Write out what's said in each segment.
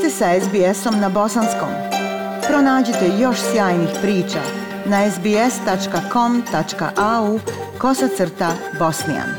ste sa SBS-om na bosanskom. Pronađite još sjajnih priča na sbs.com.au/bosnijan.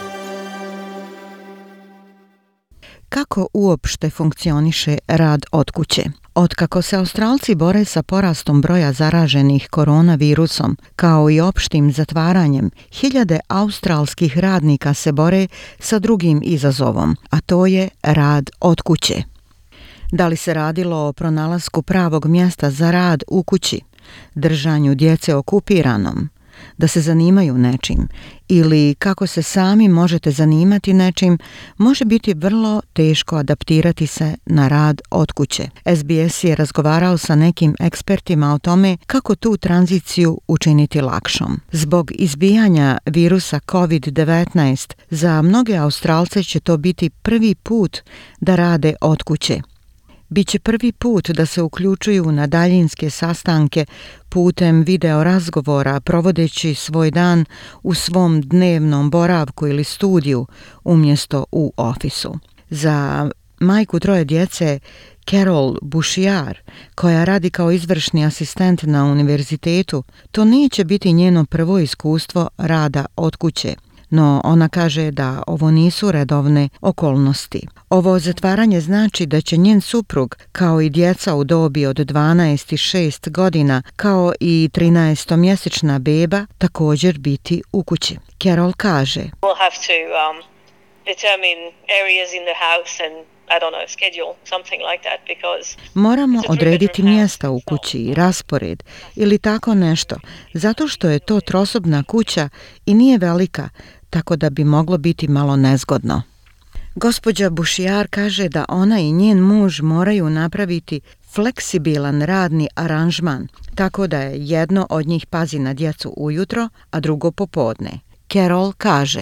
Kako uopšte funkcioniše rad od kuće? Otkako se Australci bore sa porastom broja zaraženih koronavirusom, kao i opštim zatvaranjem, hiljade australskih radnika se bore sa drugim izazovom, a to je rad od kuće. Da li se radilo o pronalasku pravog mjesta za rad u kući, držanju djece okupiranom, da se zanimaju nečim ili kako se sami možete zanimati nečim, može biti vrlo teško adaptirati se na rad od kuće. SBS je razgovarao sa nekim ekspertima o tome kako tu tranziciju učiniti lakšom. Zbog izbijanja virusa COVID-19 za mnoge Australce će to biti prvi put da rade od kuće. Biće prvi put da se uključuju na daljinske sastanke putem video razgovora, provodeći svoj dan u svom dnevnom boravku ili studiju umjesto u ofisu. Za majku troje djece Carol Bouchard, koja radi kao izvršni asistent na univerzitetu, to neće biti njeno prvo iskustvo rada od kuće. No ona kaže da ovo nisu redovne okolnosti. Ovo zatvaranje znači da će njen suprug, kao i djeca u dobi od 12 i 6 godina, kao i 13-mjesečna beba, također biti u kući. Carol kaže: We'll have to determine areas in the house and schedule something like that because moramo odrediti mjesta u kući i raspored ili tako nešto, zato što je to trosobna kuća i nije velika, tako da bi moglo biti malo nezgodno. Gospođa Bouchard kaže da ona i njen muž moraju napraviti fleksibilan radni aranžman, tako da je jedno od njih pazi na djecu ujutro, a drugo popodne. Carol kaže: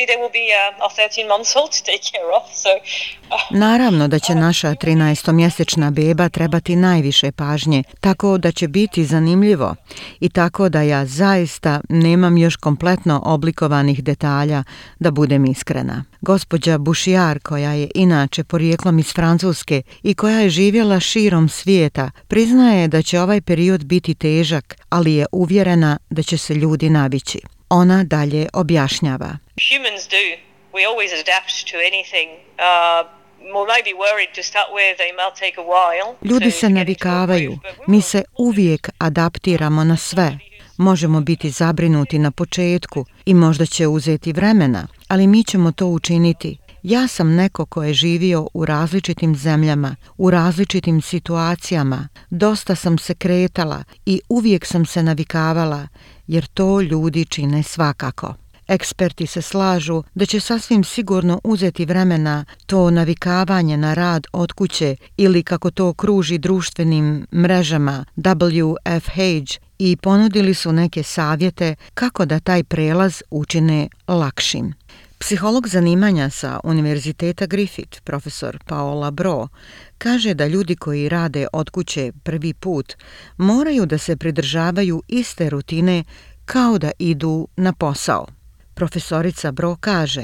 Naravno da će naša 13-mjesečna beba trebati najviše pažnje, tako da će biti zanimljivo i tako da ja zaista nemam još kompletno oblikovanih detalja, da budem iskrena. Gospođa Bouchard, koja je inače porijeklom iz Francuske i koja je živjela širom svijeta, priznaje da će ovaj period biti težak, ali je uvjerena da će se ljudi navići. Ona dalje objašnjava: Humans do. We always adapt to anything. Maybe worried to start with, they might take a while. Ljudi se navikavaju. Mi se uvijek adaptiramo na sve. Možemo biti zabrinuti na početku i možda će uzeti vremena, ali mi ćemo to učiniti. Ja sam neko ko je živio u različitim zemljama, u različitim situacijama. Dosta sam se kretala i uvijek sam se navikavala, jer to ljudi čine svakako. Eksperti se slažu da će sasvim sigurno uzeti vremena to navikavanje na rad od kuće ili kako to kruži društvenim mrežama WFH i ponudili su neke savjete kako da taj prelaz učine lakšim. Psiholog zanimanja sa Univerziteta Griffith, profesor Paola Bro, kaže da ljudi koji rade od kuće prvi put moraju da se pridržavaju iste rutine kao da idu na posao. Profesorica Bro kaže: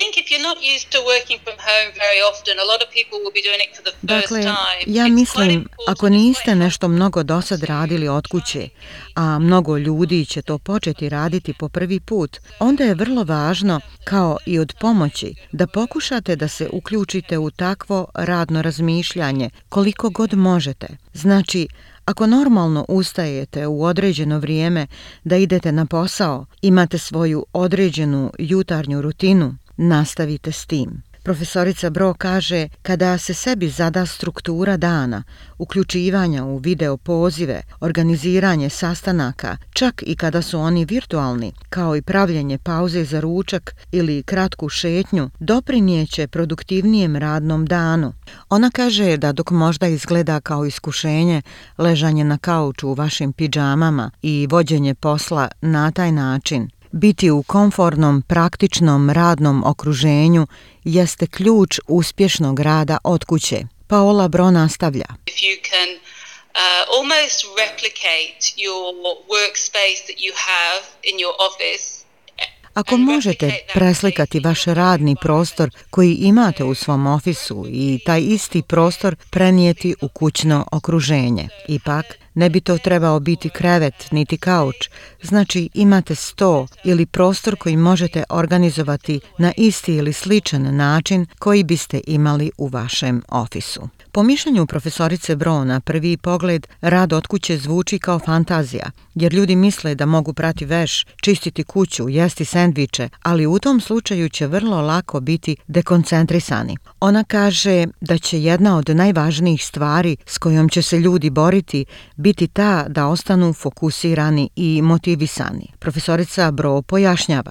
Dakle, ja mislim, ako niste nešto mnogo dosad radili od kuće, a mnogo ljudi će to početi raditi po prvi put, onda je vrlo važno, kao i od pomoći, da pokušate da se uključite u takvo radno razmišljanje koliko god možete. Znači, ako normalno ustajete u određeno vrijeme da idete na posao, imate svoju određenu jutarnju rutinu, nastavite s tim. Profesorica Bro kaže, kada se sebi zada struktura dana, uključivanja u video pozive, organiziranje sastanaka, čak i kada su oni virtualni, kao i pravljenje pauze za ručak ili kratku šetnju, doprinijeće produktivnijem radnom danu. Ona kaže da dok možda izgleda kao iskušenje ležanje na kauču u vašim pidžamama i vođenje posla na taj način, biti u komfornom, praktičnom radnom okruženju jeste ključ uspješnog rada od kuće. Paola Bro nastavlja: almost replicate your workspace that you have in your office. Ako možete preslikati vaš radni prostor koji imate u svom ofisu i taj isti prostor prenijeti u kućno okruženje. Ipak, ne bi to trebao biti krevet niti kauč, znači imate sto ili prostor koji možete organizovati na isti ili sličan način koji biste imali u vašem ofisu. Po mišljenju profesorice Bro, na prvi pogled, rad od kuće zvuči kao fantazija, jer ljudi misle da mogu prati veš, čistiti kuću, jesti sendviče, ali u tom slučaju će vrlo lako biti dekoncentrisani. Ona kaže da će jedna od najvažnijih stvari s kojom će se ljudi boriti biti ta da ostanu fokusirani i motivisani. Profesorica Bro pojašnjava.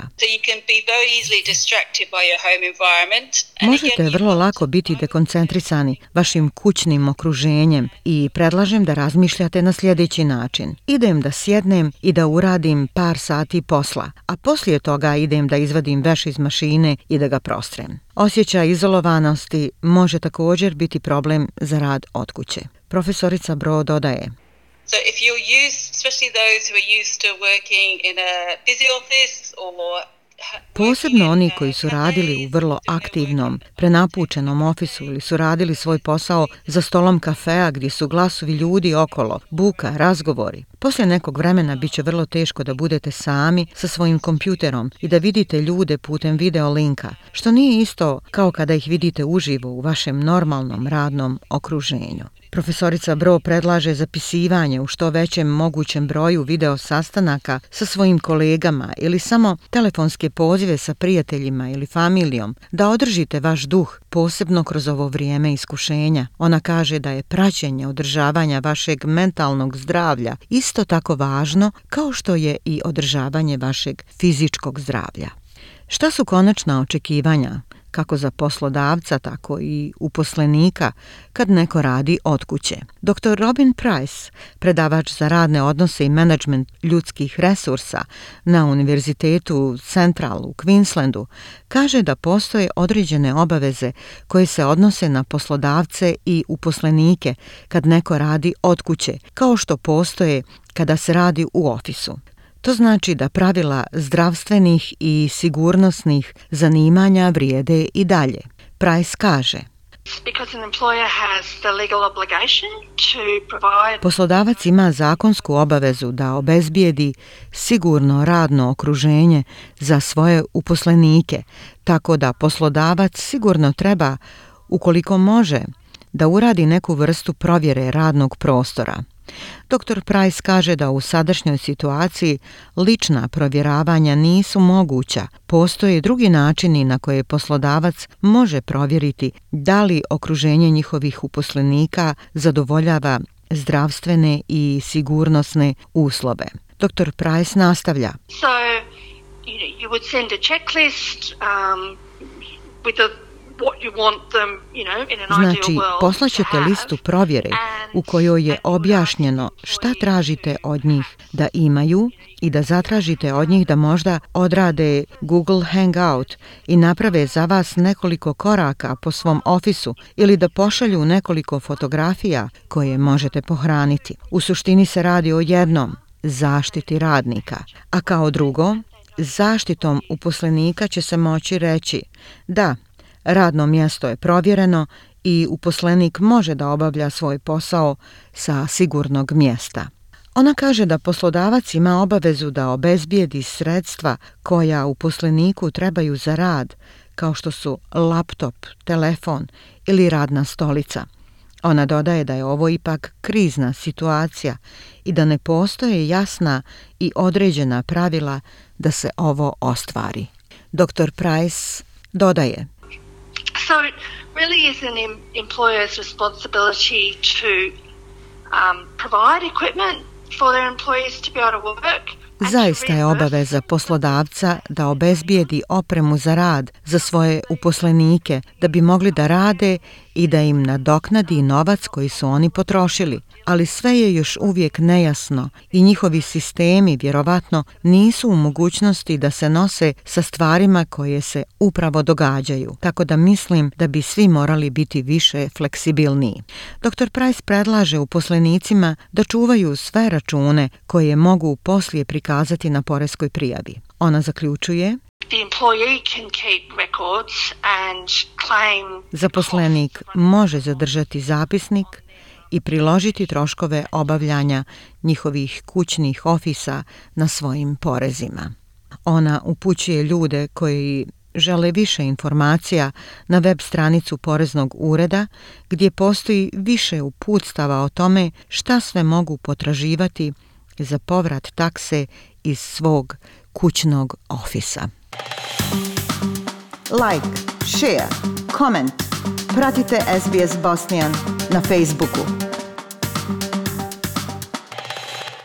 Možete vrlo lako biti dekoncentrisani vašim kućnim okruženjem i predlažem da razmišljate na sljedeći način. Idem da sjednem i da uradim par sati posla, a poslije toga idem da izvadim veš iz mašine i da ga prostrem. Osjećaj izolovanosti može također biti problem za rad od kuće. Profesorica Bro dodaje. So if you're used, especially those who are used to working in a busy office or posebno oni koji su radili u vrlo aktivnom, prenapučenom ofisu ili su radili svoj posao za stolom kafea gdje su glasovi ljudi okolo, buka, razgovori. Poslije nekog vremena bit će vrlo teško da budete sami sa svojim kompjuterom i da vidite ljude putem video linka, što nije isto kao kada ih vidite uživo u vašem normalnom radnom okruženju. Profesorica Bro predlaže zapisivanje u što većem mogućem broju video sastanaka sa svojim kolegama ili samo telefonske pozive sa prijateljima ili familijom, da održite vaš duh, posebno kroz ovo vrijeme iskušenja. Ona kaže da je praćenje održavanja vašeg mentalnog zdravlja isto tako važno kao što je i održavanje vašeg fizičkog zdravlja. Šta su konačna očekivanja, kako za poslodavca, tako i uposlenika, kad neko radi od kuće? Dr. Robin Price, predavač za radne odnose i menadžment ljudskih resursa na Univerzitetu Central u Queenslandu, kaže da postoje određene obaveze koje se odnose na poslodavce i uposlenike kad neko radi od kuće, kao što postoje kada se radi u ofisu. To znači da pravila zdravstvenih i sigurnosnih zanimanja vrijede i dalje. Price kaže. Poslodavac ima zakonsku obavezu da obezbijedi sigurno radno okruženje za svoje uposlenike, tako da poslodavac sigurno treba, ukoliko može, da uradi neku vrstu provjere radnog prostora. Dr. Price kaže da u sadašnjoj situaciji lična provjeravanja nisu moguća. Postoje drugi načini na koje poslodavac može provjeriti da li okruženje njihovih uposlenika zadovoljava zdravstvene i sigurnosne uslove. Dr. Price nastavlja. So, you would send a checklist with Znači, poslaćete listu provjere u kojoj je objašnjeno šta tražite od njih da imaju i da zatražite od njih da možda odrade Google Hangout i naprave za vas nekoliko koraka po svom ofisu ili da pošalju nekoliko fotografija koje možete pohraniti. U suštini se radi o jednom, zaštiti radnika, a kao drugo, zaštitom uposlenika će se moći reći da radno mjesto je provjereno i uposlenik može da obavlja svoj posao sa sigurnog mjesta. Ona kaže da poslodavac ima obavezu da obezbijedi sredstva koja uposleniku trebaju za rad, kao što su laptop, telefon ili radna stolica. Ona dodaje da je ovo ipak krizna situacija i da ne postoje jasna i određena pravila da se ovo ostvari. Dr. Price dodaje. So it really is an employer's responsibility to provide equipment for their employees to be able to work. Zaista je obaveza poslodavca da obezbijedi opremu za rad za svoje uposlenike da bi mogli da rade i da im nadoknadi novac koji su oni potrošili. Ali sve je još uvijek nejasno i njihovi sistemi vjerovatno nisu u mogućnosti da se nose sa stvarima koje se upravo događaju. Tako da mislim da bi svi morali biti više fleksibilniji. Dr. Price predlaže uposlenicima da čuvaju sve račune koje mogu poslije prikazati na poreskoj prijavi. Ona zaključuje. The employee can keep records and claim. Zaposlenik može zadržati zapisnik i priložiti troškove obavljanja njihovih kućnih ofisa na svojim porezima. Ona upućuje ljude koji žele više informacija na web stranicu Poreznog ureda gdje postoji više uputstava o tome šta sve mogu potraživati za povrat takse iz svog kućnog ofisa. Like, share, comment. Pratite SBS Bosnian na Facebooku.